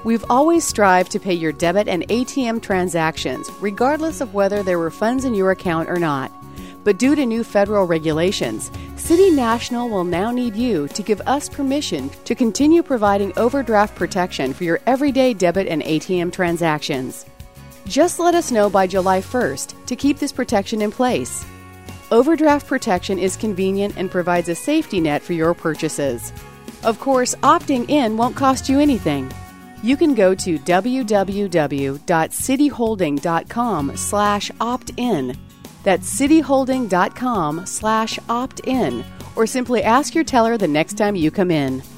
We've always strived to pay your debit and ATM transactions, regardless of whether there were funds in your account or not. But due to new federal regulations, City National will now need you to give us permission to continue providing overdraft protection for your everyday debit and ATM transactions. Just let us know by July 1st to keep this protection in place. Overdraft protection is convenient and provides a safety net for your purchases. Of course, opting in won't cost you anything. You can go to www.cityholding.com/opt-in. That's cityholding.com/opt-in, or simply ask your teller the next time you come in.